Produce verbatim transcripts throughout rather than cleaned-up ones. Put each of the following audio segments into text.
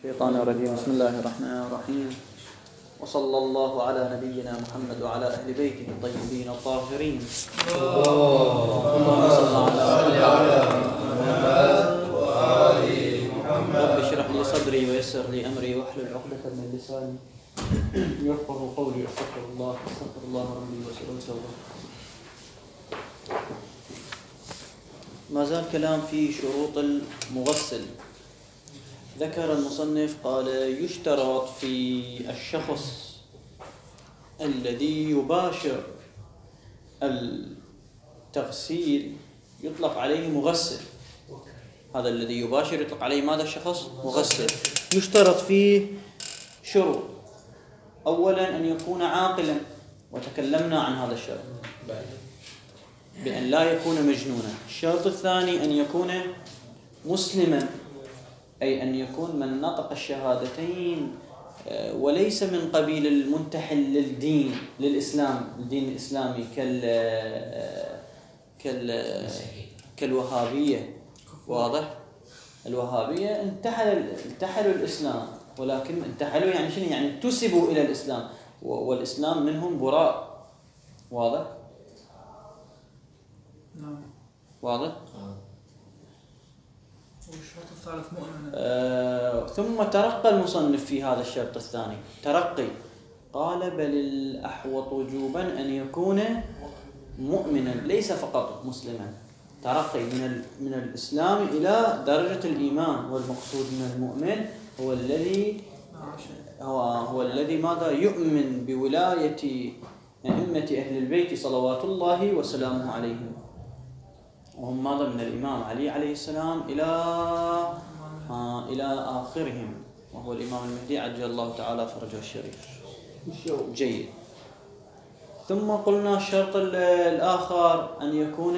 الشيطان الرجيم. بسم الله الرحمن الرحيم، وصلى الله على نبينا محمد وعلى أهل بيته الطيبين الطاهرين. اللهم صل على محمد وآل محمد. رب اشرح لي صدري ويسر لي أمري واحلل عقدة من لساني يفقهوا قولي. استغفر الله استغفر الله ربي واسأله التوبة. ما زال كلام في شروط المغسل. ذكر المصنف قال: يشترط في الشخص الذي يباشر التغسيل يطلق عليه مغسل. هذا الذي يباشر يطلق عليه ماذا؟ الشخص مغسل. يشترط فيه شروط. أولا أن يكون عاقلا، وتكلمنا عن هذا الشرط بأن لا يكون مجنونا. الشرط الثاني أن يكون مسلما، أي أن يكون من نطق الشهادتين وليس من قبيل المنتحل للدين للإسلام الدين الإسلامي كال كال كالوهابية. واضح؟ الوهابية انتحلوا انتحلوا الإسلام، ولكن انتحلوا يعني شنو؟ يعني انتسبوا إلى الإسلام، والإسلام منهم براء. واضح؟ نعم. واضح؟ والشرط الثالث مؤمنا. آه ثم ترقى المصنف في هذا الشرط الثاني ترقي، قال: بل الأحوط وجوبا أن يكون مؤمنا ليس فقط مسلما. ترقي من من الإسلام إلى درجة الإيمان، والمقصود من المؤمن هو الذي هو هو الذي ماذا؟ يؤمن بولاية أئمة أهل البيت صلوات الله وسلامه عليهم، وهم ماذا؟ من الإمام علي عليه السلام إلى آه إلى آخرهم، وهو الإمام المهدي عجل الله تعالى فرجه الشريف. جيد. ثم قلنا الشرط الآخر أن يكون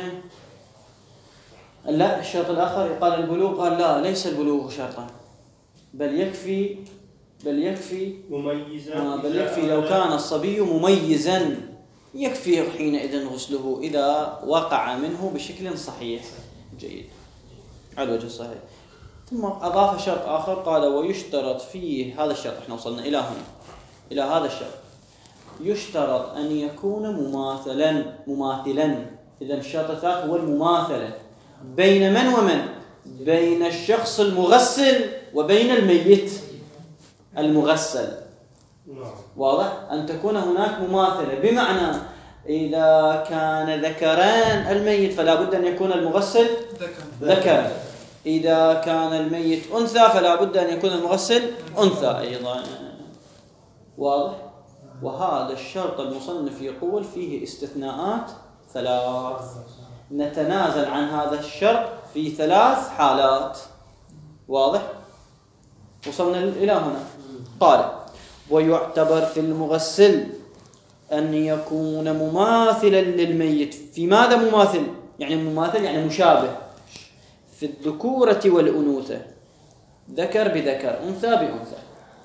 لا الشرط الآخر قال البلوغ. قال لا، ليس البلوغ شرطا، بل يكفي بل يكفي مميزا آه بل يكفي لو كان الصبي مميزا، يكفي حينئذ غسله إذا وقع منه بشكل صحيح. جيد، على الوجه الصحيح. ثم أضاف شرط آخر قال: ويشترط فيه هذا الشرط. احنا وصلنا إلى هنا، إلى هذا الشرط. يشترط أن يكون مماثلا مماثلا إذا الشرط الثالث هو المماثلة بين من ومن؟ بين الشخص المغسل وبين الميت المغسل. واضح؟ أن تكون هناك مماثلة، بمعنى إذا كان ذكران الميت فلا بد أن يكون المغسل ذكر، إذا كان الميت أنثى فلا بد أن يكون المغسل أنثى أيضا. واضح؟ وهذا الشرط المصنف يقول فيه استثناءات ثلاث، نتنازل عن هذا الشرط في ثلاث حالات. واضح؟ وصلنا إلى هنا. قال: ويعتبر في المغسل أن يكون مماثلا للميت. في ماذا مماثل؟ يعني مماثل يعني مشابه في الذكورة والأنوثة، ذكر بذكر، أنثى بأنثى.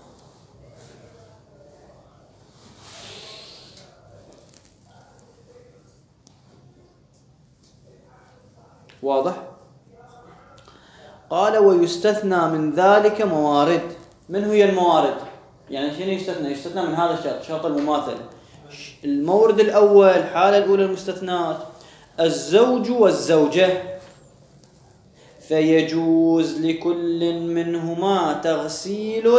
واضح؟ قال: ويستثنى من ذلك موارد. من هي الموارد؟ يعني شنو يستثنى؟ يستثنى من هذا الشرط، شرط المماثل. المورد الأول، الحالة الأولى المستثنات: الزوج والزوجة، فيجوز لكل منهما تغسيل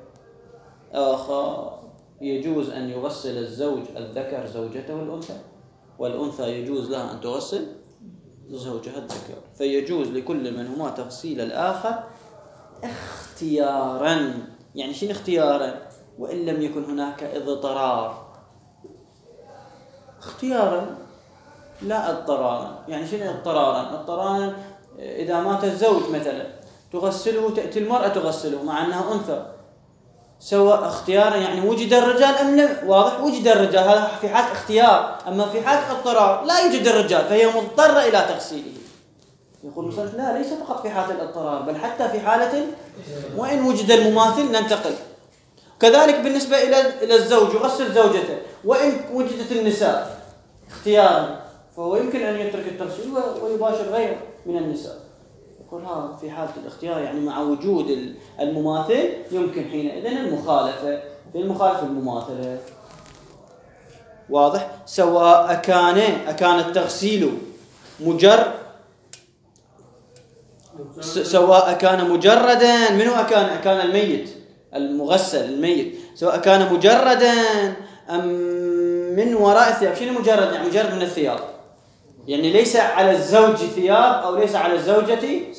الآخر. يجوز أن يغسل الزوج الذكر زوجته الأنثى، والأنثى يجوز لها أن تغسل زوجها الذكر. فيجوز لكل منهما تغسيل الآخر اختيارا. يعني شنو اختيارا؟ وإن لم يكن هناك اضطرار. اختيارا لا اضطرارا. يعني شنو اضطرارا؟ اضطرارا إذا مات الزوج مثلا تغسله، تأتي المرأة تغسله مع أنها أنثى، سواء اختيارا يعني وجد الرجال أم لم. واضح؟ وجد الرجال، هذا في حالة اختيار. أما في حالة اضطرار لا يوجد الرجال فهي مضطرة إلى تغسيله. يقول المصنف: لا، ليس فقط في حالة الاضطرار، بل حتى في حالة وإن وجد المماثل ننتقل. كذلك بالنسبة إلى إلى الزوج يغسل زوجته، وإن وجدت النساء اختيارا فهو يمكن أن يترك التغسيل ويباشر غيره من النساء. يقول هذا في حالة الاختيار يعني مع وجود المماثل يمكن حينئذ المخالفة، في المخالفة المماثلة. واضح؟ سواء كان أكان التغسيل مجرد سواء كان مجردا منه أكان أكان الميت المغسل الميت سواء كان مجردا أم من وراء الثياب. شنو مجرد؟ يعني مجرد من الثياب، يعني ليس على الزوج ثياب أو ليس على الزوجة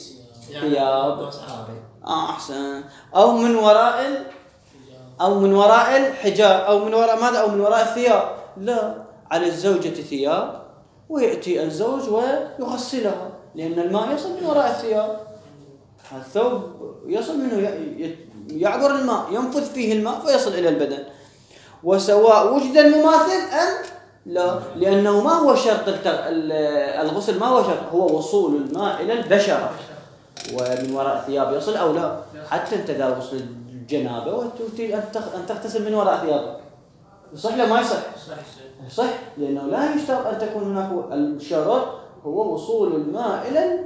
ثياب. آه أحسن. أو من وراء ال... أو من وراء الحجاب أو من وراء ماذا؟ أو من وراء الثياب. لا، على الزوجة ثياب ويأتي الزوج ويغسلها، لأن الماء يصل من وراء الثياب. الثوب يصل منه يعبر الماء، ينفذ فيه الماء فيصل إلى البدن. وسواء وجد المماثل أم لا، لأنه ما هو شرط الغسل، ما هو شرط، هو وصول الماء إلى البشرة ومن وراء الثياب يصل أو لا. حتى أنت إذا غسل الجنابة وتريد أن تغتسل من وراء ثيابك، صح لا ما يصح؟ صح، لأنه لا يشترط أن تكون هناك، الشرط هو وصول الماء إلى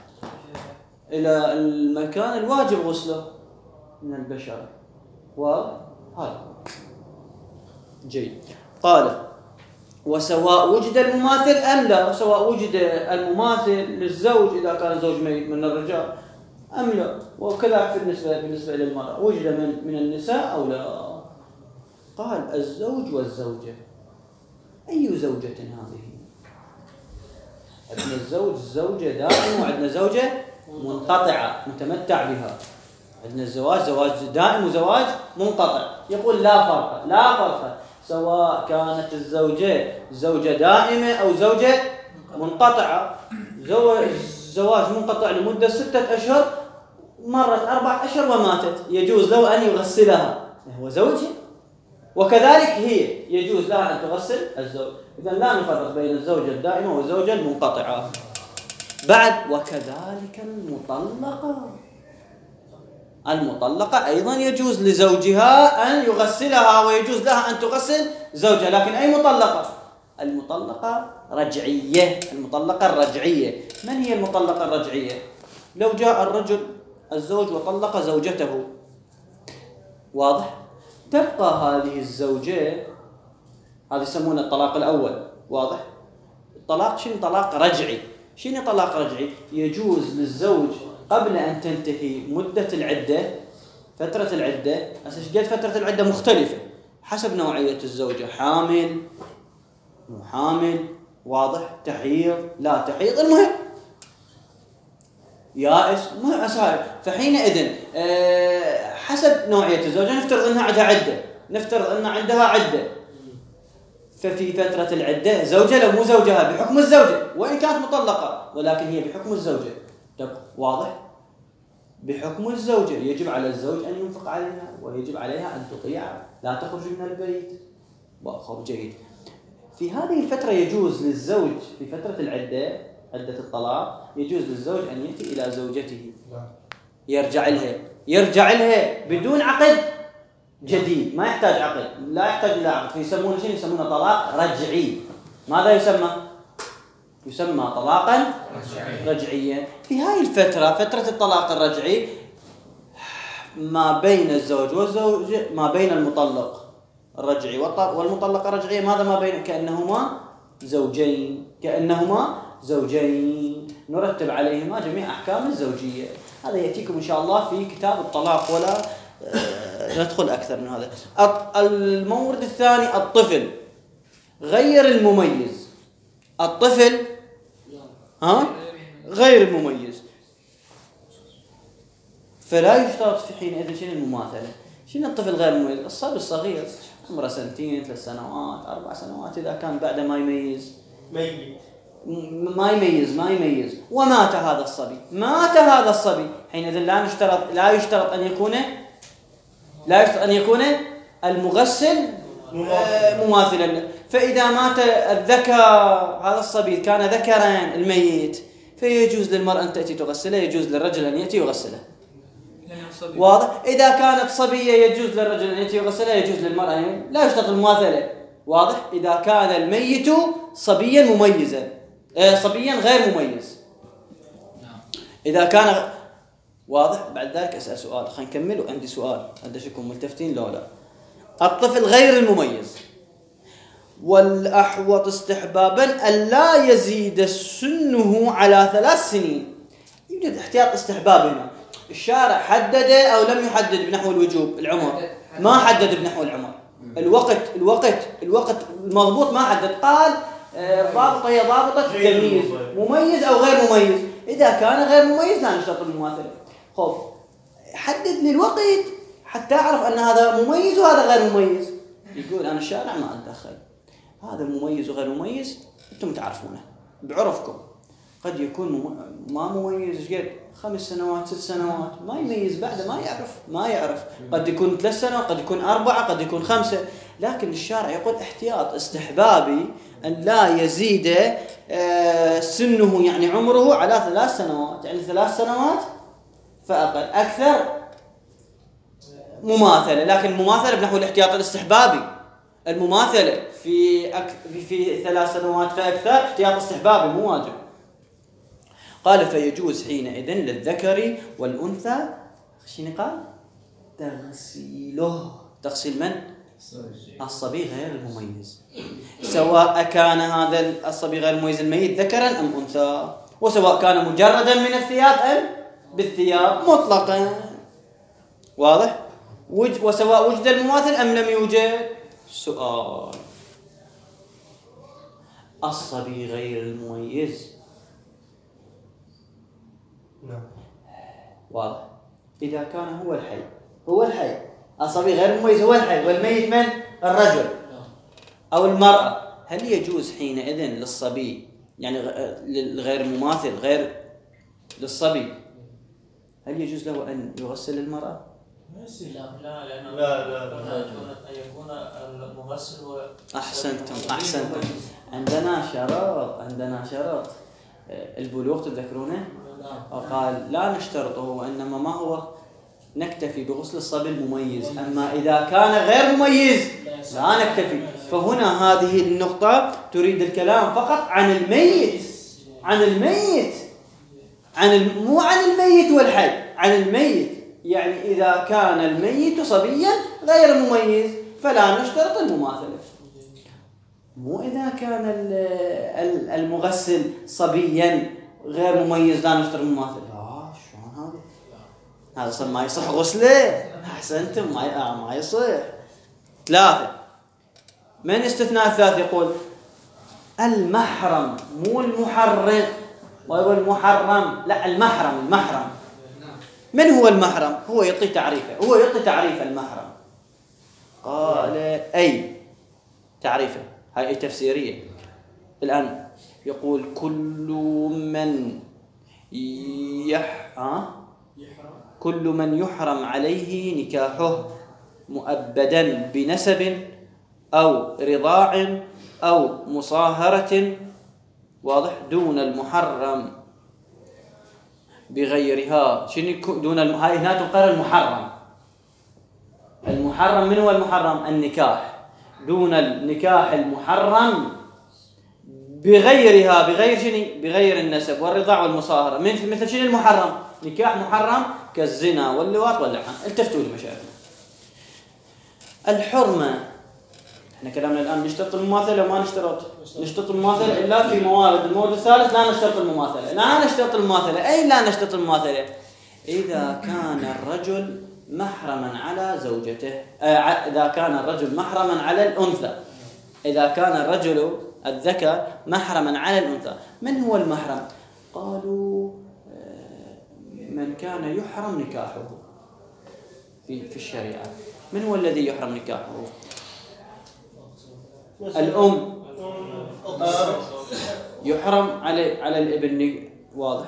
إلى المكان الواجب غسله من البشرة. وهذا جيد. قال وسواء وجد المماثل أم لا، سواء وجد المماثل للزوج إذا كان زوج ميت من الرجال أم لا، وكذا بالنسبة بالنسبة للمرأة وجد من من النساء أو لا. قال الزوج والزوجة، أي زوجة هذه؟ عندنا الزوج زوجة دائم، وعندنا زوجة منقطعة متمتع بها. عندنا الزواج زواج دائم وزواج منقطع. يقول لا فرق، لا فرق سواء كانت الزوجة زوجة دائمة أو زوجة منقطعة. زواج منقطع لمدة ستة أشهر، مرت أربعة أشهر وماتت، يجوز له أن يغسلها، هو زوجها، وكذلك هي يجوز لها أن تغسل الزوج. إذن لا نفرق بين الزوجة الدائمة والزوجة المنقطعة. بعد وكذلك المطلقة، المطلقة أيضا يجوز لزوجها أن يغسلها ويجوز لها أن تغسل زوجها. لكن أي مطلقة؟ المطلقة رجعية، المطلقة الرجعية. من هي المطلقة الرجعية؟ لو جاء الرجل الزوج وطلق زوجته، واضح؟ تبقى هذه الزوجة، هذا يسمونه الطلاق الأول، واضح؟ الطلاق شنو؟ طلاق رجعي. شنو طلاق رجعي؟ يجوز للزوج قبل أن تنتهي مدة العدة، فترة العدة، أساس قد فترة العدة مختلفة حسب نوعية الزوجة، حامل مو حامل، واضح؟ تحيض لا تحيض، المهم يائس مو أسهل. فحينئذ أه حسب نوعية الزوجة، نفترض أنها عندها عدة، نفترض أن عندها عدة، ففي فترة العدة زوجة لو مو زوجها بحكم الزوجة، وإن كانت مطلقة ولكن هي بحكم الزوجة، واضح؟ بحكم الزوجة يجب على الزوج أن ينفق عليها، ويجب عليها أن تطيع، لا تخرج من البيت. واخر جيد. في هذه الفترة يجوز للزوج في فترة العدة، عدة الطلاق، يجوز للزوج أن يأتي إلى زوجته، يرجع لها، يرجع لها بدون عقد جديد، ما يحتاج عقد، لا يحتاج إلى عقد. فيسمونه شيء يسمونه طلاق رجعي. ماذا يسمى؟ يسمى طلاقا رجعيا. في هاي الفترة، فترة الطلاق الرجعي، ما بين الزوج والزوجة، ما بين المطلق الرجعي والمطلقة الرجعية، ماذا ما بين؟ كأنهما زوجين، كأنهما زوجين نرتب عليهما جميع أحكام الزوجية. هذا يأتيكم إن شاء الله في كتاب الطلاق، ولا ندخل أكثر من هذا. المورد الثاني الطفل غير المميز. الطفل ها غير المميز، فلا يشترط في حينئذ شيء المماثلة. شنو الطفل غير المميز؟ الصبي الصغير عمره سنتين، ثلاث سنوات، أربع سنوات، إذا كان بعد ما يميز ميت ما يميز ما يميز ومات هذا الصبي، مات هذا الصبي، حينئذ لا نشترط لا يشترط أن يكون لا يشترط أن يكون المغسل مماثلا له. فإذا مات الذكر، هذا الصبي كان ذكرا الميت، فيجوز للمرأة أن تأتي تغسله، يجوز للرجل أن يأتي يغسله، واضح؟ إذا كانت صبية يجوز للرجل أن يأتي يغسلها، يجوز للمرأة، لا يشترط المماثلة، واضح؟ إذا كان الميت صبيا مميزا، صبيا غير مميز. إذا كان واضح. بعد ذلك أسأل سؤال، خلينا نكمل وعندي سؤال، أدشكم ملتفتين لو لا. الطفل غير المميز والأحوط استحبابا أن لا يزيد سنه على ثلاث سنين. يوجد احتياط استحباب هنا. الشارع حدده أو لم يحدد بنحو الوجوب العمر؟ ما حدد بنحو العمر. الوقت الوقت الوقت المضبوط ما حدد. قال ضابطة هي ضابطة تمييز، مميز أو غير مميز. إذا كان غير مميز لا نشترط المماثلة. خوف حدد لي الوقت حتى أعرف أن هذا مميز وهذا غير مميز. يقول أنا الشارع ما أتدخل، هذا مميز وغير مميز أنتم تعرفونه بعرفكم. قد يكون مم... ما مميز قد خمس سنوات ست سنوات ما يميز بعده، ما يعرف ما يعرف قد يكون ثلاث سنوات قد يكون أربعة قد يكون خمسة. لكن الشارع يقول احتياط استحبابي أن لا يزيد آه سنه يعني عمره على ثلاث سنوات، يعني ثلاث سنوات فأقل. أكثر مماثلة، لكن مماثلة بنحو الاحتياط الاستحبابي. المماثلة في أك... في ثلاث سنوات فأكثر احتياط استحبابي مو واجب. قال فيجوز حينئذ للذكر والأنثى شنو قال؟ تغسيله. تغسيل من؟ الصبي غير المميز، سواء كان هذا الصبي غير المميز الميت ذكرا أم أنثى، وسواء كان مجردا من الثياب أم بالثياب مطلقا. واضح؟ وج... وسواء وجد المماثل أم لم يوجد. سؤال: الصبي غير المميز نعم واضح. إذا كان هو الحي هو الحي الصبي غير المميز هو الحي، والميت من؟ الرجل أو المرأة. هل يجوز حينئذ للصبي يعني غير المماثل غير للصبي هل يجوز له أن يغسل المرأة؟ لا لأنه لا لا لا يكون المغسل هو. أحسنتم أحسنتم. عندنا شرط عندنا شرط البلوغ تذكرونه؟ وقال لا نشترطه، وإنما ما هو نكتفي بغسل الصبي المميز. أما إذا كان غير مميز لا نكتفي. فهنا هذه النقطة تريد الكلام فقط عن الميت، عن الميت عن الم... مو عن الميت والحي، عن الميت. يعني إذا كان الميت صبيا غير مميز فلا نشترط المماثلة. مو إذا كان المغسل صبيا غير مميز لا نشترط المماثلة. لا شلون هذا؟ هذا صار ما يصح غسله. أحسنتم ما ما يصح. ثلاثة. من استثناء الثالث يقول المحرم مو المحرم، ويقول المحرم لا المحرم. المحرم من هو المحرم؟ هو يعطي تعريفه، هو يعطي تعريف المحرم. قال أي تعريفه هاي تفسيرية. الآن يقول كل من يح آه؟ كل من يحرم عليه نكاحه مؤبدا بنسب أو رضاع أو مصاهرة واضح دون المحرم بغيرها. شنو دون الم... هاي هنا تقرر المحرم. المحرم من هو المحرم؟ النكاح دون النكاح المحرم بغيرها. بغير شنو؟ بغير النسب والرضاع والمصاهرة. من مثل شنو المحرم؟ نكاح محرم كالزنا واللواط واللعن. التفتوا لي مشايخنا. الحرمة احنا كلامنا الآن نشترط المماثلة وما نشترط نشترط المماثلة إلا في موارد. المورد الثالث لا نشترط المماثلة. لا نشترط المماثلة. أي لا نشترط المماثلة؟ إذا كان الرجل محرما على زوجته، إذا كان الرجل محرما على الأنثى، إذا كان الرجل الذكر محرما على الأنثى. من هو المحرم؟ قالوا من كان يحرم نكاحه في في الشريعة. من هو الذي يحرم نكاحه؟ الأم يحرم على على الابن واضح.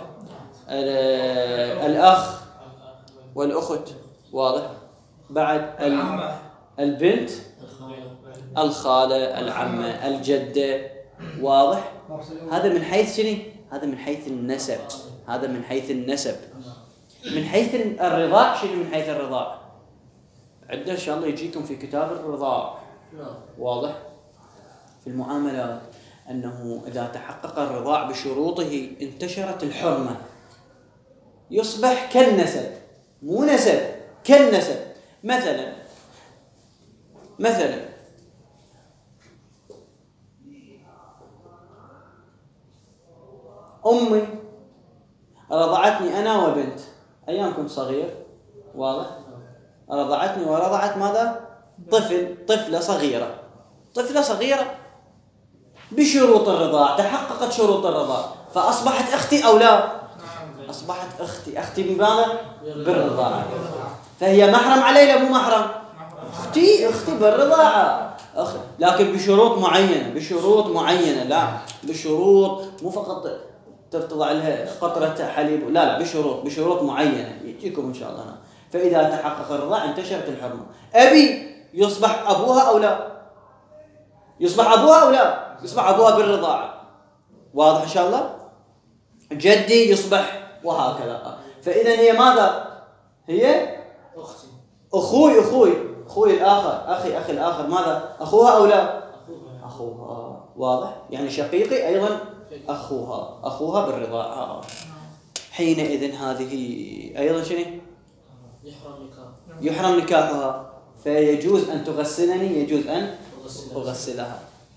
الأخ والأخت واضح. بعد البنت الخالة العمة الجدة واضح. هذا من حيث شنو؟ هذا من حيث النسب. هذا من حيث النسب. من حيث الرضاع شنو؟ من حيث الرضاع عندنا إن شاء الله يجيكم في كتاب الرضاع واضح في المعاملات أنه إذا تحقق الرضاع بشروطه انتشرت الحرمة. يصبح كالنسب، مو نسب، كالنسب. مثلا مثلا أمي رضعتني أنا وبنت أيام كنت صغير، واضح؟ رضعتني ورضعت ماذا؟ طفل، طفلة صغيرة، طفلة صغيرة بشروط الرضاع، تحققت شروط الرضاع، فأصبحت أختي أو لا؟ أصبحت أختي. أختي بماذا؟ بالرضاعة. فهي محرم علي لا مو محرم؟ أختي أختي بالرضاعة، أخ... لكن بشروط معينة، بشروط معينة، لا بشروط، مو فقط ترتضع لها قطرة حليب، لا لا بشروط، بشروط معينة يجيكم إن شاء الله أنا. فإذا تحقق الرضاع انتشرت الحرمة. أبي يصبح أبوها أو لا؟ يصبح أبوها أو لا؟ يصبح أبوها بالرضاعة، واضح إن شاء الله؟ جدي يصبح وهكذا. فإذا هي ماذا؟ هي أختي. أخوي أخوي أخوي الآخر، أخي أخي الآخر ماذا؟ أخوها أو لا؟ أخوها، واضح؟ يعني شقيقي أيضا أخوها، أخوها بالرضاعة. حينئذ هذه أيضا شنو؟ يحرم نكاح. يحرم نكاحها، فيجوز أن تغسلني، يجوز أن أغسلها.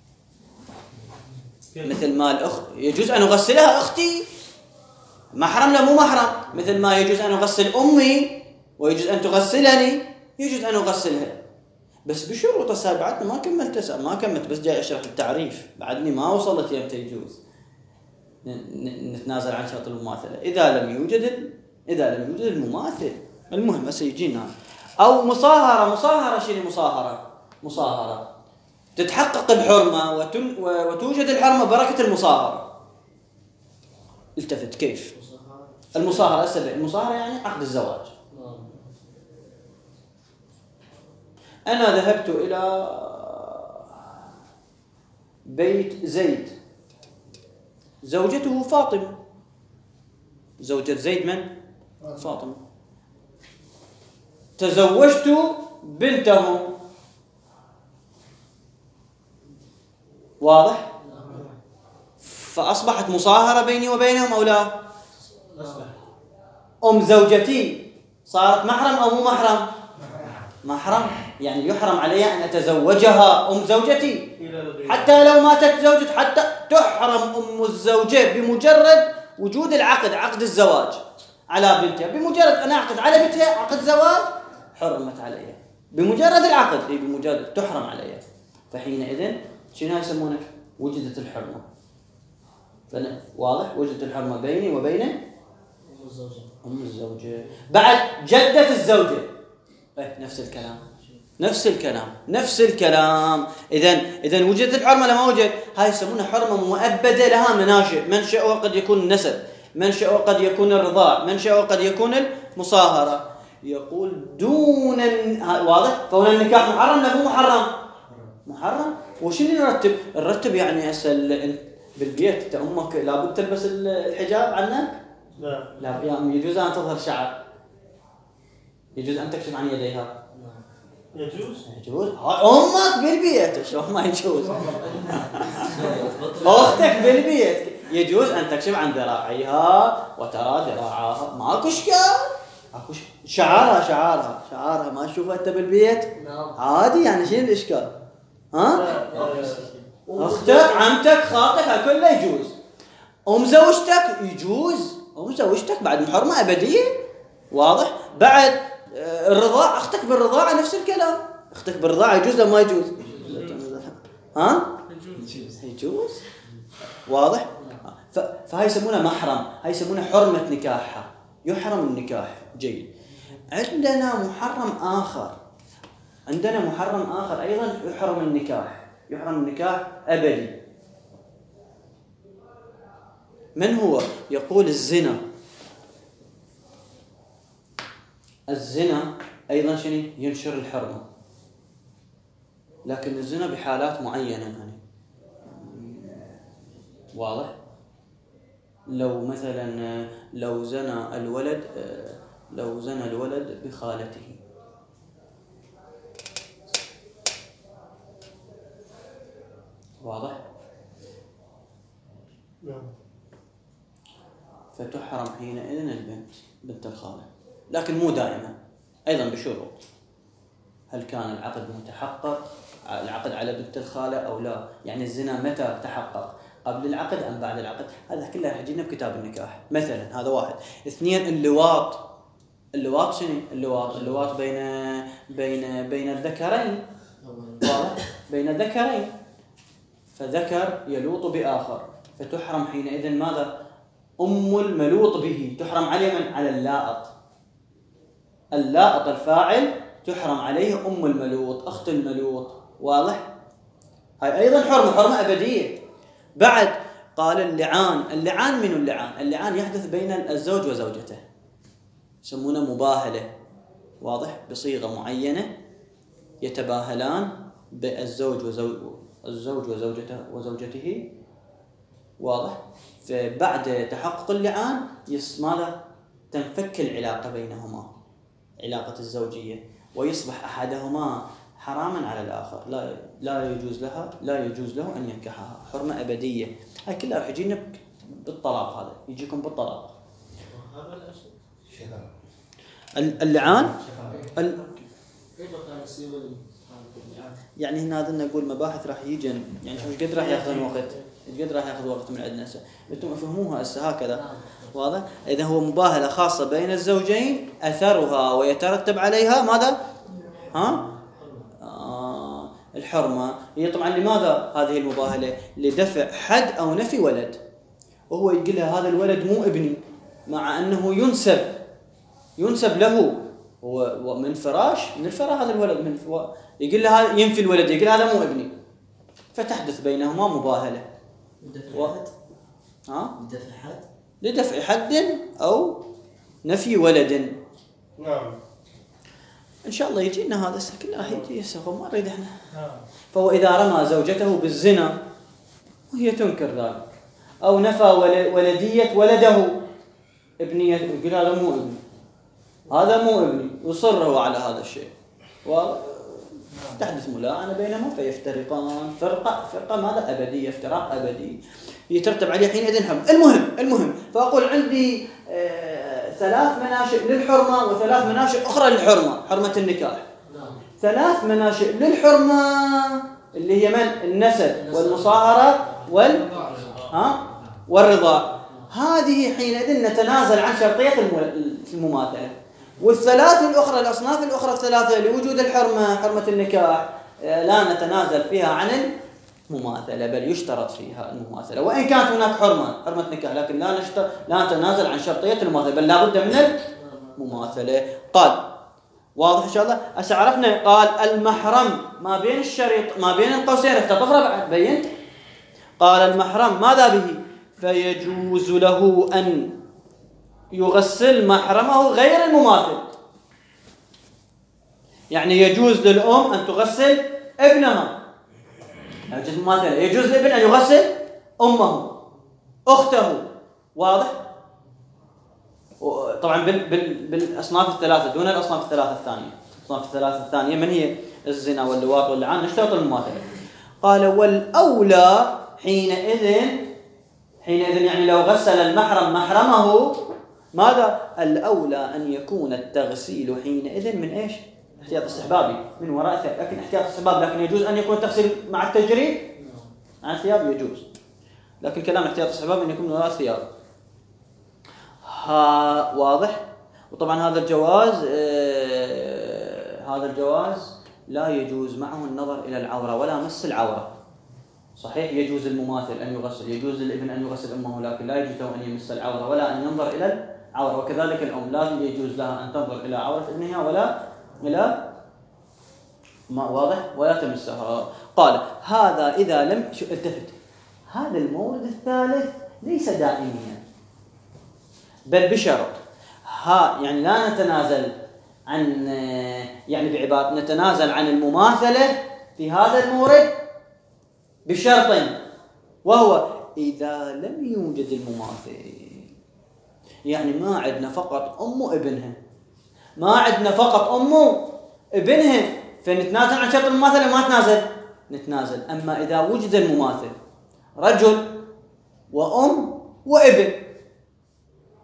مثل ما الأخ يجوز أن أغسلها أختي، محرم لا مو محرم، مثل ما يجوز أن أغسل أمي ويجوز أن تغسلني، يجوز أن أغسلها، بس بشروط سابعتنا ما كملت ما كملت بس جاي أشرح التعريف، بعدني ما وصلت يمتى يجوز نتنازل عن شرط المماثلة إذا لم يوجد إذا لم يوجد المماثل. المهم بس يجينا. أو مصاهرة. مصاهرة شنو مصاهرة؟ مصاهرة تتحقق الحرمة وتن وتوجد الحرمة بركة المصاهرة. التفت كيف المصاهرة؟ السبع المصاهرة يعني عقد الزواج. أنا ذهبت إلى بيت زيد، زوجته فاطمة، زوجة زيد من؟ فاطمة. تزوجت بنته، واضح؟ فأصبحت مصاهرة بيني وبينهم أو لا؟ أم زوجتي صارت محرم أو مو محرم؟ محرم، يعني يحرم علي أن أتزوجها أم زوجتي حتى لو ماتت زوجتي، حتى تحرم أم الزوجة بمجرد وجود العقد، عقد الزواج على بنتها، بمجرد أن أعقد على بنتها عقد زواج حرمت علي، بمجرد العقد، إيه بمجرد تحرم علي. فحينئذ شنو يسمونه؟ وجدت الحرمة. واضح؟ وجدت الحرمة بيني وبين أم الزوجة. أم الزوجة. بعد جدة الزوجة إيه نفس الكلام، نفس الكلام، نفس الكلام. إذن إذن وجدت الحرمة لما وجد، هاي يسمونها حرمة مؤبدة، لها مناشئ، منشأها قد يكون النسب، منشأها قد يكون الرضاع، منشأها قد يكون المصاهرة. يقول دون واضح؟ فهنا النكاح محرم لا مو محرم؟ محرم. وش اللي نرتب؟ نرتب يعني أسأل بالبيت أنت أمك لابد تلبس الحجاب عنك؟ لا لا، يعني يجوز أن تظهر شعر، يجوز أن تكشف عن يديها، يجوز يجوز. أمك بالبيت شلون ما يجوز؟ أختك بالبيت يجوز أن تكشف عن ذراعيها وترى ذراعها، ماكو إشكال، ماكو شعارها شعارها شعارها ما تشوفها أنت بالبيت؟ عادي، يعني شنو الإشكال؟ ها؟ أختك عمتك خالتك كله يجوز. أم زوجتك يجوز، أم زوجتك بعد محرمة أبدية، واضح؟ بعد الرضاع، أختك بالرضاعة نفس الكلام، أختك بالرضاعة يجوز لما يجوز؟ ها؟ يجوز، واضح؟ فهاي يسمونها محرم، هاي يسمونها حرمة نكاحها، يحرم النكاح. جيد. عندنا محرم آخر، عندنا محرم آخر أيضا يحرم النكاح، يحرم النكاح أبدي. من هو؟ يقول الزنا. الزنا أيضا شنو؟ ينشر الحرمة، لكن الزنا بحالات معينة يعني، واضح؟ لو مثلا لو زنى الولد لو زنى الولد بخالته، واضح؟ فتحرم حينئذ البنت بنت الخالة، لكن مو دائما، أيضا بشروط. هل كان العقد متحقق، العقد على بنت الخالة أو لا؟ يعني الزنا متى تحقق، قبل العقد أم بعد العقد؟ هذا كله راح يجينا بكتاب النكاح مثلا. هذا واحد. اثنين، اللواط. اللواط شنو؟ اللواط اللواط بين بين بين الذكرين، بين الذكرين، فذكر يلوط بآخر، فتحرم حينئذ ماذا؟ أم الملوط به. تحرم عليه من؟ على اللائط. اللائط الفاعل تحرم عليه أم الملوط، أخت الملوط. واضح؟ هاي أيضا حرمة، حرمة أبدية. بعد قال اللعان. اللعان من اللعان؟ اللعان يحدث بين الزوج وزوجته، يسمونه مباهلة. واضح؟ بصيغة معينة يتباهلان بالزوج وزوج الزوج وزوجته وزوجته. واضح؟ فبعد تحقق اللعان يس ماذا؟ تنفك العلاقة بينهما، علاقة الزوجية، ويصبح أحدهما حراما على الآخر، لا لا يجوز لها لا يجوز له أن ينكحها، حرمة أبدية. هاي كلها راح يجينا بالطلاق، هذا يجيكم بالطلاق. اللعان ال... يعني هنا هذا نقول مباحث راح يجي، يعني شوف قد راح ياخذ وقت، قد راح ياخذ وقت من عندنا هسه، انتم افهموها هسه هكذا. واضح؟ اذا هو مباهله خاصه بين الزوجين، اثرها ويترتب عليها ماذا؟ ها؟ آه الحرمه. هي طبعا لماذا هذه المباهله؟ لدفع حد او نفي ولد، وهو يقول لها هذا الولد مو ابني، مع انه ينسب ينسب له هو من فراش من الفراش هذا الولد من ف... يقول لها ينفي الولد، يقول هذا مو ابني، فتحدث بينهما مباهله. لدفع و... حد؟ ها؟ لدفع حد؟ لدفع حد او نفي ولد. نعم. ان شاء الله يجينا هذا كله، راح يجي هسه ما نريد احنا. فهو اذا رمى زوجته بالزنا وهي تنكر ذلك، او نفى ولديه ولده، ابنيه، يقول هذا مو ابني، هذا مو ابني، يصر على هذا الشيء، وتحدث ملاعنة بينهما فيفترقان فرقة فرقة ماذا؟ أبدية، افتراق أبدي يترتب عليه حينئذ حرم. المهم المهم فأقول عندي آه ثلاث مناشئ للحرمة وثلاث مناشئ أخرى للحرمة، حرمة النكاح. ثلاث مناشئ للحرمة اللي هي من؟ النسب والمصاهرة وال ها والرضاع. هذه حينئذ نتنازل عن شرطية المماثلة. والثلاث الأخرى، الأصناف الأخرى الثلاثة لوجود الحرمة، حرمة النكاح، لا نتنازل فيها عن المماثلة، بل يشترط فيها المماثلة. وإن كانت هناك حرمة حرمة نكاح، لكن لا نشترط لا نتنازل عن شرطية المماثلة، بل لا بد من المماثلة. قال واضح إن شاء الله. هسه عرفنا قال المحرم ما بين الشريط ما بين القوسين، اختطفنا بعد بينت. قال المحرم ماذا به؟ فيجوز له أن يغسل محرمه غير المماثل. يعني يجوز للأم أن تغسل ابنها، يجوز مماثلة، يجوز للابن أن يغسل أمه أخته. واضح؟ طبعا بال بال بالأصناف الثلاثة دون الأصناف الثلاثة الثانية. الأصناف الثلاثة الثانية من هي؟ الزنا واللواط واللعان، نشترط المماثلة. قال والأولى حينئذ حينئذ يعني لو غسل المحرم محرمه، ماذا؟ الأولى أن يكون التغسيل حينئذ من إيش؟ احتياط استحبابي، من وراء ثياب، لكن احتياط استحباب، لكن يجوز أن يكون التغسيل مع التجريد عن الثياب، يجوز، لكن كلام احتياط استحباب أن يكون من وراء الثياب. ها واضح؟ وطبعا هذا الجواز آه هذا الجواز لا يجوز معه النظر إلى العورة ولا مس العورة. صحيح يجوز المماثل أن يغسل، يجوز للابن أن يغسل أمه، لكن لا يجوز له أن يمس العورة ولا أن ينظر إلى العورة. وكذلك الأم لا يجوز لها أن تنظر إلى عورة ابنها ولا إلى ما واضح ولا تمسها. قال هذا إذا لم شو التفت، هذا المورد الثالث ليس دائميا، بل بشرط. ها يعني لا نتنازل عن يعني بعبارة نتنازل عن المماثلة في هذا المورد بشرط، وهو إذا لم يوجد المماثل. يعني ما عندنا فقط أم وابنها، ما عندنا فقط أم وابنها، فنتنازل عن شرط المماثلة ما نتنازل نتنازل. أما إذا وجد المماثل رجل وأم وابن،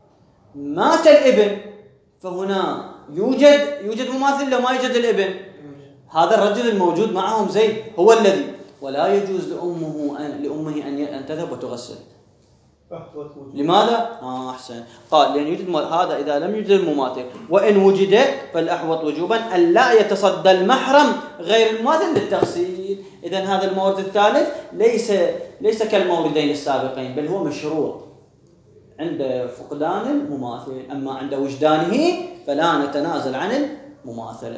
مات الابن فهنا يوجد يوجد مماثل لو ما يوجد الابن. هذا الرجل الموجود معهم زيد هو الذي، ولا يجوز لأمه أن لأمه أن أن تذهب وتغسل. لماذا؟ آه أحسن. قال لأن يوجد هذا إذا لم يوجد المماثل، وإن وجد فالأحوط وجوبا أن لا يتصدى المحرم غير المماثل للتغسيل. إذن هذا المورد الثالث ليس ليس كالموردين السابقين، بل هو مشروع عند فقدان المماثل، أما عند وجدانه فلا نتنازل عن المماثل.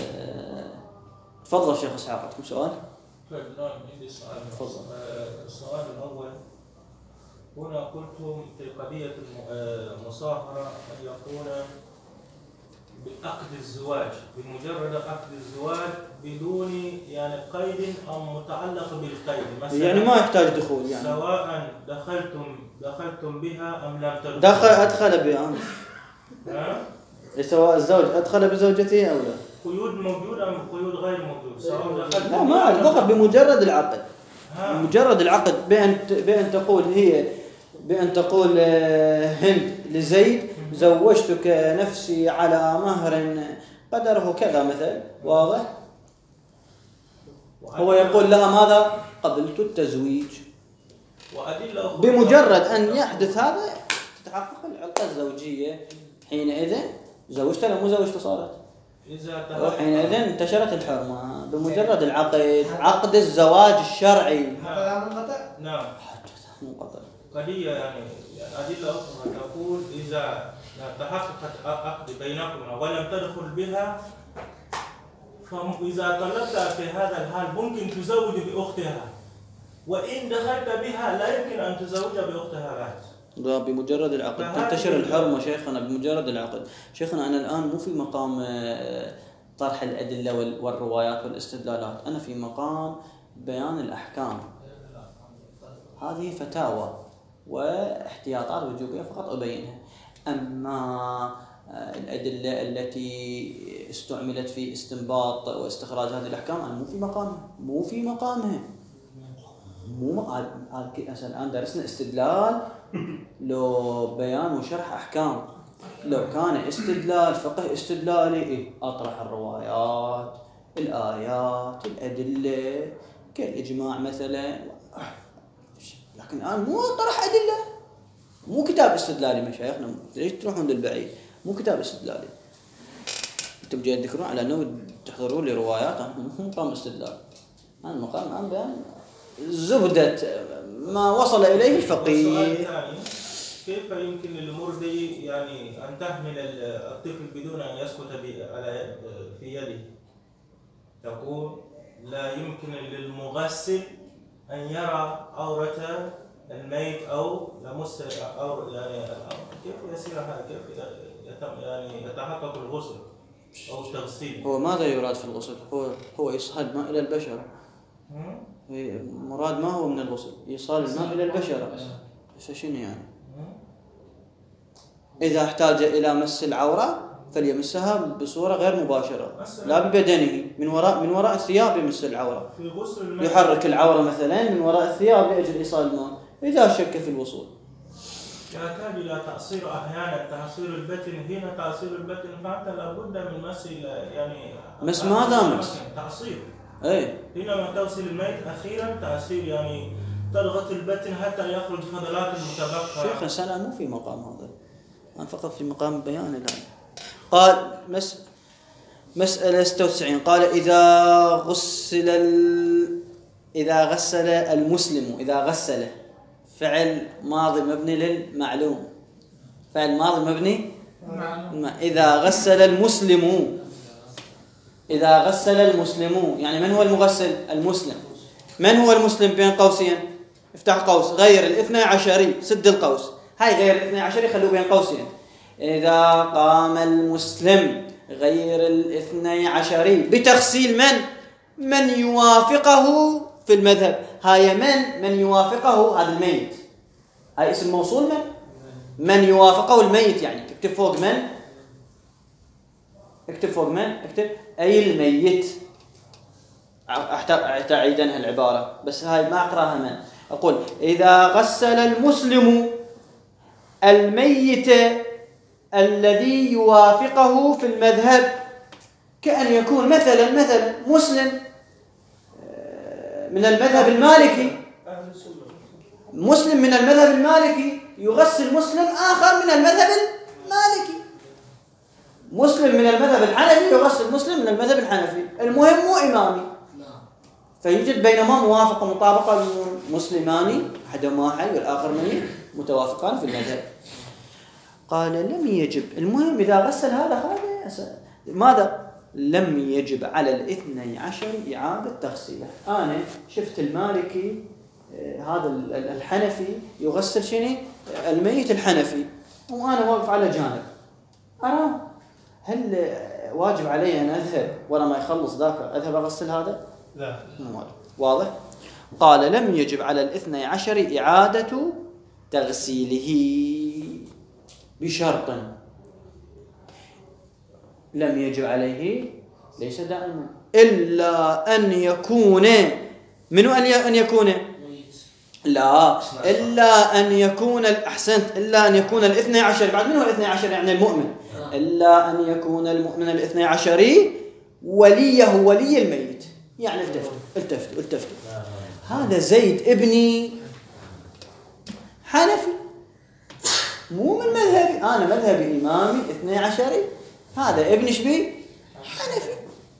تفضل شيخ إسحاق، عندكم سؤال؟ نعم عندي سؤال. تفضل. السؤال الأول، هنا قلتم في قضية المصاهرة أن يكون بعقد الزواج، بمجرد عقد الزواج بدون يعني قيد أو متعلق بالقيد، مثلا يعني ما يحتاج دخول، يعني سواء دخلتم دخلتم بها أم لم تدخلوا. دخل أدخل بها، ها؟ سواء الزوج أدخل بزوجته أو لا. قيود موجود أم قيود غير موجود؟ سواء دخلتم لا ما فقط بمجرد العقد. ها. مجرد العقد بأن بأن تقول هي بأن تقول هند لزيد زوجتك نفسي على مهر قدره كذا مثلا، واضح؟ هو يقول لها ماذا؟ قبلت التزويج. بمجرد أن يحدث هذا تتحقق العلاقة الزوجية، حينئذ زوجته لا مو زوجته صارت، وحينئذ انتشرت الحرمة بمجرد العقد، عقد الزواج الشرعي. نعم. منقطع. قضية يعني أدلة أخرى تقول إذا تحققت عقد بينكما ولم تدخل بها، فإذا طلبتها في هذا الحال ممكن تزوج بأختها، وإن دخلت بها لا يمكن أن تزوج بأختها بعد. لا بمجرد العقد تنتشر الحرمة شيخنا، بمجرد العقد. شيخنا أنا الآن مو في مقام طرح الأدلة والروايات والاستدلالات، أنا في مقام بيان الأحكام. هذه فتاوى واحتياطات وجوبية فقط أبينها. أما الأدلة التي استعملت في استنباط واستخراج هذه الأحكام أنا مو في مقامها، مو في مقامها. مو الآن درسنا استدلال لو بيان وشرح أحكام. لو كان استدلال فقه استدلالي إيه؟ أطرح الروايات الآيات الأدلة كالإجماع مثلا، لكن الآن مو طرح أدلة، مو كتاب استدلالي. مشايخنا ليش تروحون للبعيد؟ مو كتاب استدلالي. انتم جايين تذكرون على أنه تحضرون لي روايات، مو مقام استدلال. هذا المقام الآن بيان زبدة ما وصل إليه الفقيه. كيف يمكن للمرضي يعني أن تحمل الطفل بدون أن يسقط على في يده؟ تقول لا يمكن للمغسل أن يرى عورة الميت أو يمس أو يعني كيف يصير هذا؟ كيف يعني يتحقق الغسل أو التغسيل؟ هو ماذا يراد في الغسل؟ هو هو إيصال الماء إلى البشرة. مراد ما هو من الغسل، إيصال الماء إلى البشرة. فشنو يعني؟ إذا احتاج إلى مس العورة فليمسها بصورة غير مباشرة، لا ببدنه، من وراء من وراء الثياب يمس العورة، يحرك العورة مثلا من وراء الثياب لأجل إيصال الماء. إذا شك في الوصول يحتاج إلى تعصير أحيانا، تعصير البطن. هنا تعصير البطن فأنت لابد من مس يعني مس ماذا مس؟ تعصير. إيه. حينما توصل الميت أخيرا تعصير يعني تضغط البطن حتى يخرج فضلات المتبقى. شيخ سنة مو في مقام هذا، أنا فقط في مقام بيان الآن. قال مس مسألة ستة وتسعين، قال إذا غسل ال... إذا غسل المسلم، إذا غسل فعل ماضي مبني للمعلوم، فعل ماضي مبني ما. إذا غسل المسلم، إذا غسل المسلم يعني من هو المغسل؟ المسلم. من هو المسلم بين قوسين؟ افتح قوس غير الاثنى عشري، سد القوس. هاي غير الاثنى عشري خلوه بين قوسين. إذا قام المسلم غير الاثنى عشري بتغسيل من؟ من يوافقه في المذهب. هاي من من يوافقه هذا الميت، هاي اسم موصول من من يوافقه الميت، يعني اكتب فوق من، اكتب فوق من، اكتب أي الميت. أحتاج أعيدها العبارة بس هاي ما أقرأها من. أقول إذا غسل المسلم الميت الذي يوافقه في المذهب، كأن يكون مثلا مثلا مسلم من المذهب المالكي، مسلم من المذهب المالكي يغسل مسلم آخر من المذهب المالكي، مسلم من المذهب الحنفي يغسل مسلم من المذهب الحنفي، المهم مو إمامي. فيوجد بينهما موافقة ومطابقة، مسلمان أحدهما حي والآخر ميت متوافقان في المذهب. قال لم يجب، المهم إذا غسل هذا خلاص ماذا؟ لم يجب على الاثني عشر إعادة تغسيله. أنا شفت المالكي هذا الحنفي يغسل شنو؟ الميت الحنفي، وأنا واقف على جانب، أرى هل واجب علي أن أذهب ورا ما يخلص ذاك أذهب أغسل هذا؟ لا. واضح؟ قال لم يجب على الاثني عشر إعادة تغسيله بشرط، لم يجب عليه ليس دائما، إلا أن يكون منو أن يكون لا إلا أن يكون الأحسنت إلا أن يكون الاثني عشر، بعد منه الاثني عشر يعني المؤمن، إلا أن يكون المؤمن الاثني عشري وليه ولي الميت. يعني التفتوا التفتوا التفتوا هذا زيد ابني حنفي مو من مذهبي، أنا مذهبي إمامي اثني عشري، هذا ابن شبي حنفي.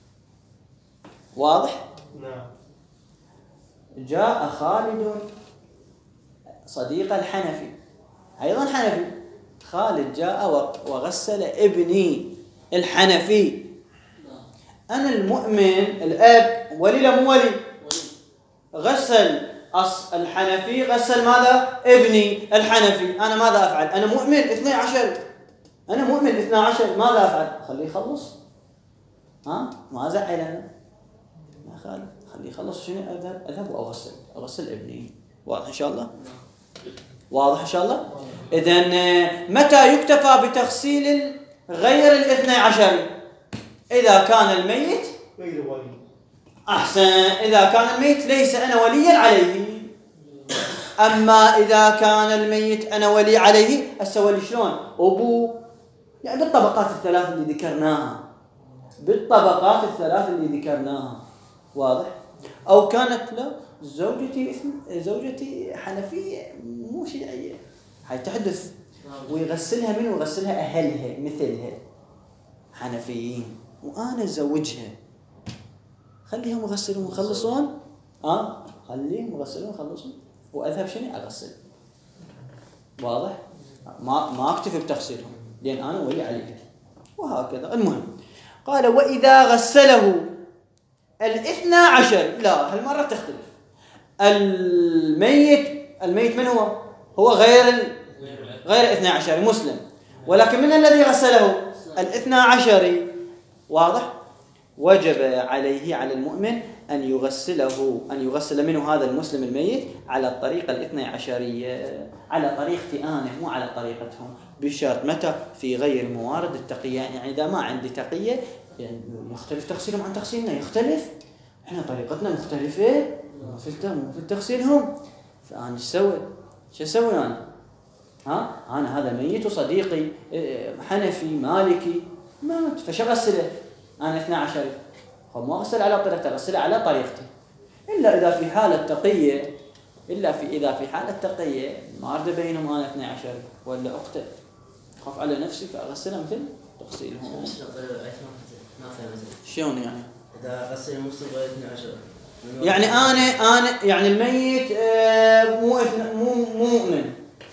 واضح؟ نعم. جاء خالد صديق الحنفي أيضا حنفي، خالد جاء وغسل ابني الحنفي، أنا المؤمن الأب ولي لا مو ولي، غسل أص الحنفي غسل ماذا؟ ابني الحنفي، أنا ماذا أفعل؟ أنا مؤمن اثني عشر، أنا مؤمن اثني عشر، ماذا أفعل؟ خليه يخلص، ها؟ ما زعل أنا يا خالد، خليه يخلص، شنو أذهب أذهب وأغسل أغسل ابني. واضح إن شاء الله؟ واضح إن شاء الله؟ إذن متى يكتفى بتغسيل غير الاثني عشر؟ إذا كان الميت غير ولي. أحسن، إذا كان الميت ليس أنا وليا عليه. أما إذا كان الميت أنا ولي عليه، أسوي شلون؟ أبو يعني بالطبقات الثلاث اللي ذكرناها، بالطبقات الثلاث اللي ذكرناها. واضح؟ أو كانت لا زوجتي اسم زوجتي حنفية مو شيعية، هاي تحدث ويغسلها من ويغسلها أهلها مثلها حنفيين، وأنا زوجها، خليهم يغسلون ويخلصون، اه خليهم يغسلون ويخلصون، واذهب شنو اغسل. واضح؟ ما ما اكتفي بتغسيلهم لان انا ولي عليهم، وهكذا. المهم قال واذا غسله الاثنى عشر، لا هالمره تختلف، الميت الميت من هو؟ هو غير غير اثنى عشر مسلم، ولكن من الذي غسله؟ الاثنى عشري. واضح؟ وجب عليه على المؤمن أن يغسله أن يغسل منه هذا المسلم الميت على الطريقة الاثنى عشرية، على طريقتي أنا مو على طريقتهم، بشرط متى؟ في غير موارد التقية. يعني إذا ما عندي تقية يعني يختلف تغسيلهم عن تغسيلنا، يختلف، إحنا طريقتنا مختلفة في تغسيلهم، فأنا إيش سوي؟ شو أسوي أنا؟ ها؟ أنا هذا ميت وصديقي حنفي مالكي مات، فش أغسله؟ أنا اثنى عشر، ما أغسل على طريقتي، أغسل على طريقتي، إلا إذا في حالة تقية، إلا في إذا في حالة تقية ما أرد بينهم أنا اثنى عشر ولا أقتل، أخاف على نفسي فأغسلها مثل تغسيلهم. شلون يعني؟ إذا غسل المسلم غير اثني عشر، يعني أنا أنا يعني الميت مو مو مو مؤمن،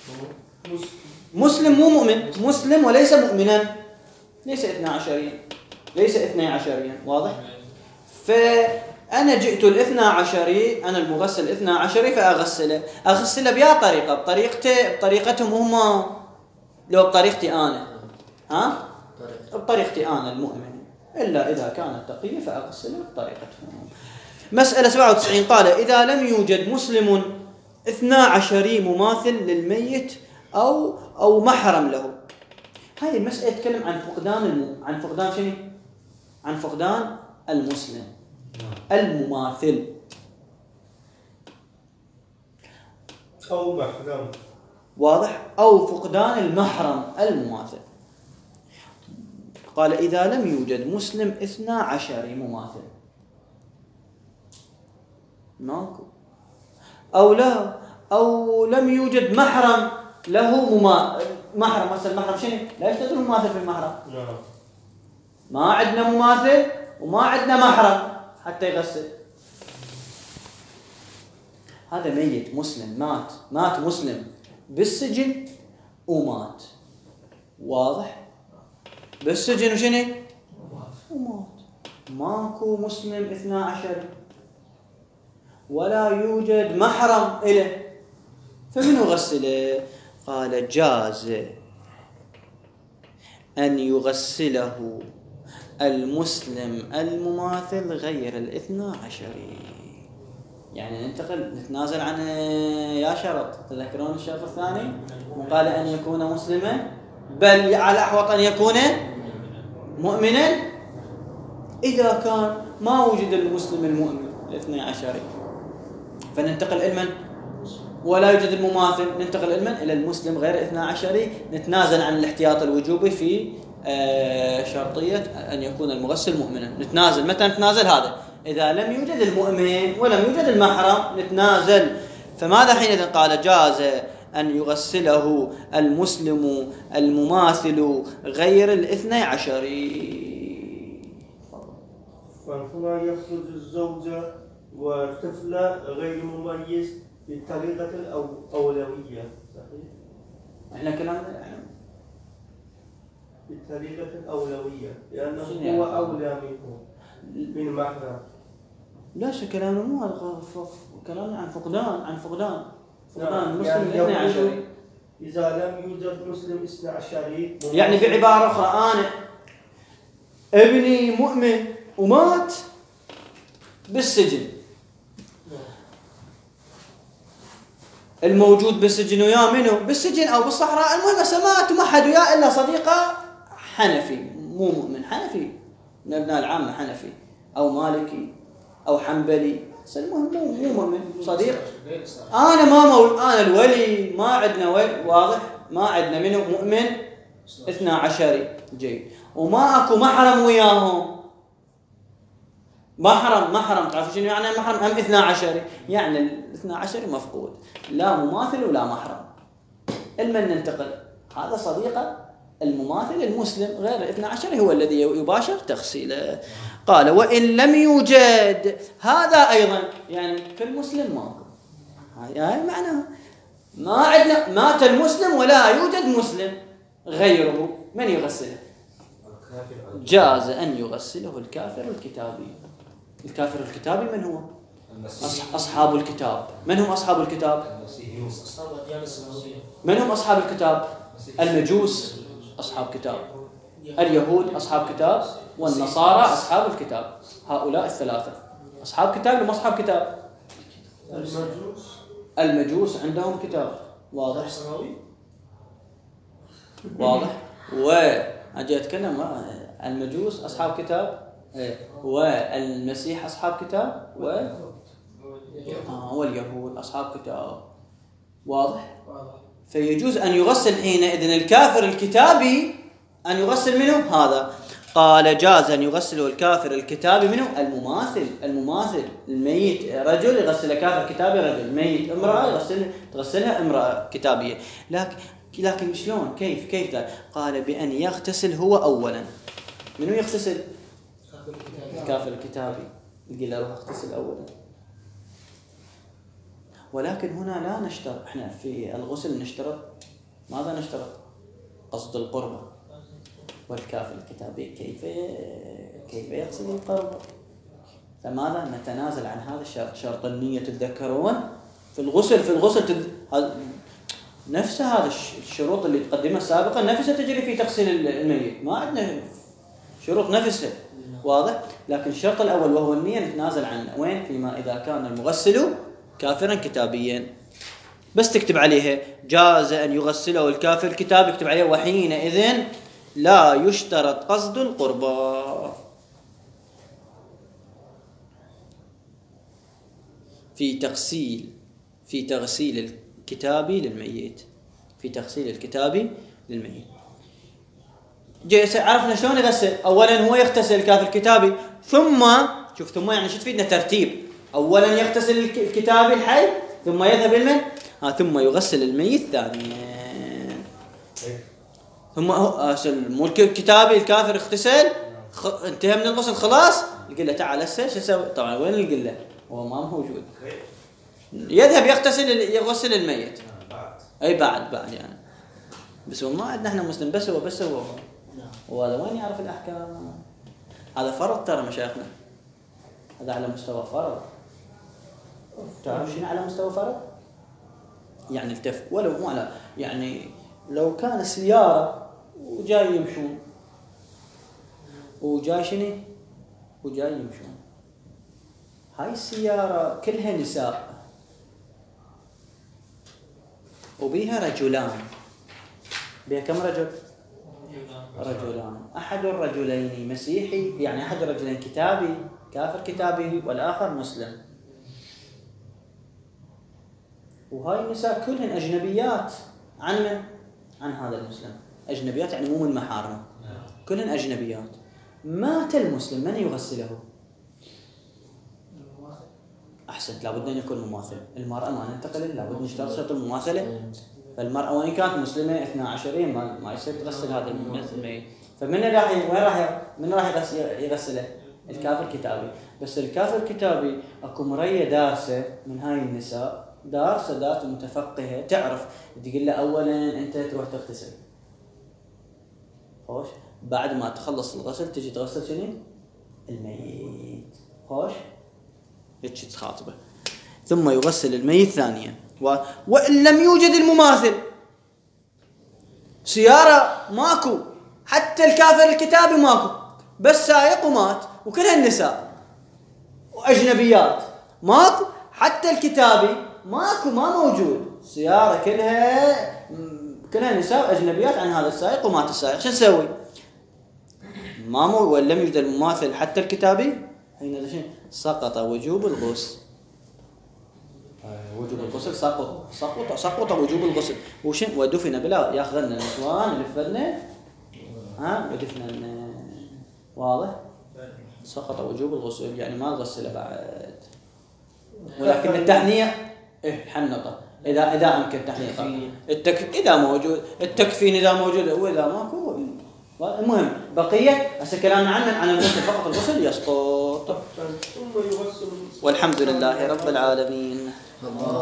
مسلم مو مؤمن، مسلم وليس مؤمنا، ليس اثنى عشريا، ليس اثني عشريا. واضح؟ فأنا جئت الاثنى عشري، أنا المغسل الاثنى عشري، فأغسله أغسله بيا طريقة، بطريقتي بطريقتهم هما، لو بطريقتي أنا، ها؟ بطريقتي أنا المؤمن، إلا إذا كانت تقية فأغسله بطريقتهم. مسألة سبعة وتسعين قال إذا لم يوجد مسلم اثنى عشري مماثل للميت أو أو محرم له. هاي المسألة تتكلم عن فقدان الم... عن فقدان شنو؟ عن فقدان المسلم المماثل أو محرم. واضح؟ أو فقدان المحرم المماثل. قال إذا لم يوجد مسلم اثنا عشر مماثل ماكو، أو لا أو لم يوجد محرم له مما محرم، مثلا محرم شنو؟ لا يشترط المماثل في المحرم. ما عندنا مماثل وما عندنا محرم حتى يغسل. هذا ميت مسلم مات مات مسلم بالسجن ومات، واضح؟ بالسجن وشنو؟ ومات. ماكو مسلم اثنا عشر ولا يوجد محرم إله، فمن يغسله؟ قال جاز أن يغسله المسلم المماثل غير الاثنى عشري. يعني ننتقل نتنازل عن يا شرط، تذكرون الشرط الثاني؟ وقال أن يكون مسلما، بل على أحوط أن يكون مؤمنا. إذا كان ما وجد المسلم المؤمن الاثنى عشري فننتقل إلى من؟ ولا يوجد المماثل، ننتقل إلى من؟ إلى المسلم غير اثنى عشري. نتنازل عن الاحتياط الوجوبي في شرطية أن يكون المغسل مؤمنا. نتنازل متى نتنازل؟ هذا إذا لم يوجد المؤمن ولم يوجد المحرم نتنازل. فماذا حينئذ؟ قال جاز أن يغسله المسلم المماثل غير الاثنى عشري. فهنا يقصد الزوجة والطفل غير مميز بالطريقة الأولوية، صحيح؟ احنا كلامنا بالطريقة الأولوية لأنه هو أولى منه من محرم. لا شو كلامنا مو هذا، كلامنا عن فقدان عن فقدان فقدان المسلم يعني الاثنى عشري. إذا لم يوجد مسلم اثنى عشري، يعني بعبارة أخرى أنا ابني مؤمن ومات بالسجن، الموجود بالسجن وياه منه بالسجن أو بالصحراء، المهم سمات وما حد وياه إلا صديقه حنفي مو مؤمن، حنفي من أبناء العامة، حنفي أو مالكي أو حنبلي، المهم مو مو مؤمن صديق. أنا ما مول أنا الولي ما عندنا ولي، واضح؟ ما عندنا منه مؤمن اثنى عشري جيد، وما أكو محرم وياهم. محرم محرم تعرفوا شنو يعني محرم؟ هم اثنى عشري، يعني الاثنى عشري مفقود، لا مماثل ولا محرم. المن ننتقل هذا صديقه المماثل المسلم غير الاثنى عشري هو الذي يباشر تغسيله. قال وإن لم يوجد، هذا أيضا يعني كالمسلم ماكو، هاي معناها ما عندنا مات المسلم ولا يوجد مسلم غيره، من يغسله؟ جاز أن يغسله الكافر الكتابي. الكافر الكتابي من هو؟ أصحاب الكتاب. من هم أصحاب الكتاب؟ من هم أصحاب الكتاب؟ المجوس أصحاب كتاب، اليهود أصحاب كتاب، والنصارى أصحاب الكتاب. هؤلاء الثلاثة أصحاب كتاب ولا أصحاب كتاب؟ المجوس المجوس عندهم كتاب، واضح؟ واضح؟ وأجي أتكلم المجوس أصحاب كتاب والمسيح أصحاب كتاب و آه واليهود أصحاب كتاب، واضح؟ فيجوز أن يغسل حينئذ الكافر الكتابي، أن يغسل منه هذا. قال جاز أن يغسله الكافر الكتابي منه المماثل. المماثل الميت رجل يغسل كافر كتابي رجل، ميت امرأة يغسل تغسلها امرأة كتابية. لكن لكن شلون؟ كيف كيف ذا؟ قال بأن يغتسل هو أولا. منو يغتسل؟ الكافر الكتابي. يقول له روح اغتسل أولا. ولكن هنا لا نشترط، احنا في الغسل نشترط ماذا نشترط؟ قصد القربة. والكافر الكتابي كيف كيف يقصد القربة؟ فماذا نتنازل عن هذا الشرط، شرط النية. تتذكرون في الغسل في الغسل تد... نفس هذا الشروط اللي تقدمها سابقا نفسها تجري في تغسيل الميت، ما عندنا شروط نفسها، واضح؟ لكن الشرط الأول وهو النية نتنازل عنه. وين؟ فيما إذا كان المغسل كافرا كتابيا. بس تكتب عليها جاز أن يغسله الكافر الكتابي، اكتب عليها وحينئذ لا يشترط قصد القربة في تغسيل في تغسيل الكتابي للميت، في تغسيل الكتابي للميت. جي عرفنا شلون يغسل. اولا هو يغتسل الكافر الكتابي، ثم شوف ثم يعني شو تفيدنا ترتيب. اولا يغتسل الكتابي الحي، ثم يذهب المن ها ثم يغسل الميت ثانيا. ثم هو مو الكتابي الكافر اغتسل خ... انتهى من الغسل خلاص، القله تعال هسه شو اسوي؟ طبعا وين القله؟ هو ما موجود. يذهب يغتسل يغسل الميت. اي بعد بعد يعني بس هو ما عندنا احنا مسلم، بس هو بس هو وهذا وين يعرف الاحكام؟ هذا فرض ترى مشايخنا، هذا على مستوى فرض. تعرف شنو على مستوى فرض؟ يعني التف ولو مو على يعني لو كان سيارة وجاي يمشون وجاي شنو وجاي يمشون، هاي السيارة كلها نساء وبيها رجلان، بيها كم رجل؟ رجلان. أحد الرجلين مسيحي، يعني أحد الرجلين كتابي كافر كتابي والآخر مسلم، وهاي النساء كلهن أجنبيات عن من؟ عن هذا المسلم. أجنبيات يعني مو من محارمه، كلهن أجنبيات. مات المسلم من يغسله؟ أحسنت، لابد أن يكون مماثل. المرأة ما ننتقل، لابد نشترط شرط المماثلة. فالمرأة وإن كانت مسلمة اثنا عشرية ما ما يصير تغسل هذا الميت. فمن راح وين راح من راح يغسله؟ الكافر كتابي. بس الكافر كتابي اكو مرية دارسة من هاي النساء، دارسة دارسة متفقهة، تعرف تقول له اولا انت تروح تغتسل، خوش بعد ما تخلص الغسل تجي تغسل شنو؟ الميت، خوش هيك تخاطبه. ثم يغسل الميت ثانيا. و... وإن لم يوجد المماثل، سيارة ماكو، حتى الكافر الكتابي ماكو، بس سائق ومات، وكلها النساء وأجنبيات، ماكو حتى الكتابي ماكو، ما موجود، سيارة كلها كلها نساء وأجنبيات عن هذا السائق ومات السائق، شو نسوي؟ ما مو وإن لم يوجد المماثل حتى الكتابي، حين سقط وجوب الغسل. وجوب الغسل سقط سقط سقط وجوب الغسل. وشن ودفن بلا ياخذ لنا النسوان يلفنا ها ودفن واضح. سقط وجوب الغسل يعني ما غسل بعد، ولكن التحنية إيه حنطة إذا إذا أمكن تحنية التك إذا موجود، التكفين إذا موجود، وإذا ماكو المهم بقية هسه كلامنا عن عن الغسل فقط، الغسل يسقط. والحمد لله رب العالمين.